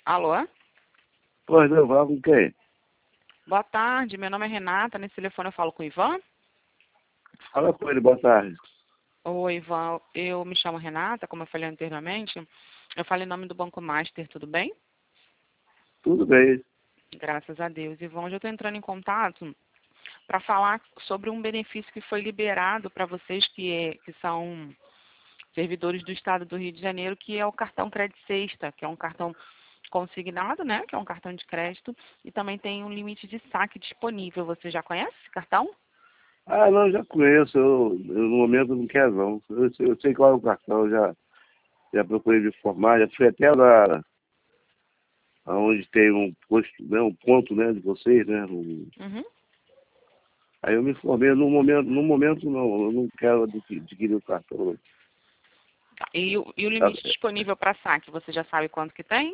Alô? Pois não, fala com quem? Boa tarde, meu nome é Renata, nesse telefone eu falo com o Ivan. Fala com ele, boa tarde. Oi, Ivan, eu me chamo Renata, como eu falei anteriormente. Eu falo em nome do Banco Master, tudo bem? Tudo bem. Graças a Deus. Ivan, hoje eu estou entrando em contato para falar sobre um benefício que foi liberado para vocês que são servidores do Estado do Rio de Janeiro, que é o cartão Crédito Sexta, que é um cartão consignado, né? Que é um cartão de crédito e também tem um limite de saque disponível. Você já conhece esse cartão? Ah, não, já conheço. Eu no momento não quero não. Eu sei qual é o cartão, já procurei me informar, já fui até lá onde tem um posto, né, um ponto, né, de vocês, né? Uhum. Aí eu me informei, no momento não, eu não quero adquirir o cartão. Tá. E o Tá. limite disponível para saque, você já sabe quanto que tem?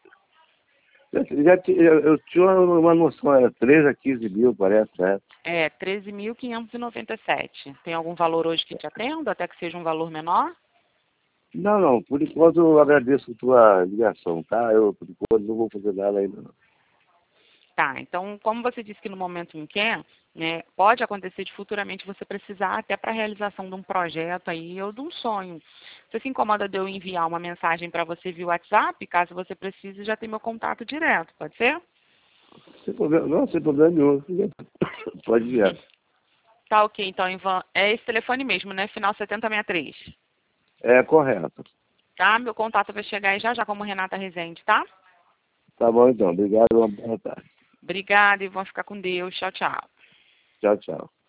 Eu tinha uma noção, era 13 a 15 mil, parece, né? É 13.597. Tem algum valor hoje que te atenda, até que seja um valor menor? Não, não, por enquanto eu agradeço a tua ligação, tá? Eu, por enquanto, não vou fazer nada ainda, não. Tá, então, como você disse que no momento não quer, né, pode acontecer de futuramente você precisar até para a realização de um projeto aí ou de um sonho. Você se incomoda de eu enviar uma mensagem para você via WhatsApp? Caso você precise, já tem meu contato direto, pode ser? Sem problema, não, sem problema nenhum. Pode enviar. Tá ok, então, Ivan. É esse telefone mesmo, né? Final 7063. É correto. Tá? Meu contato vai chegar aí já já como Renata Rezende, tá? Tá bom então. Obrigado, uma boa tarde. Obrigada, Ivan. Fica com Deus. Tchau, tchau. Tchau, tchau.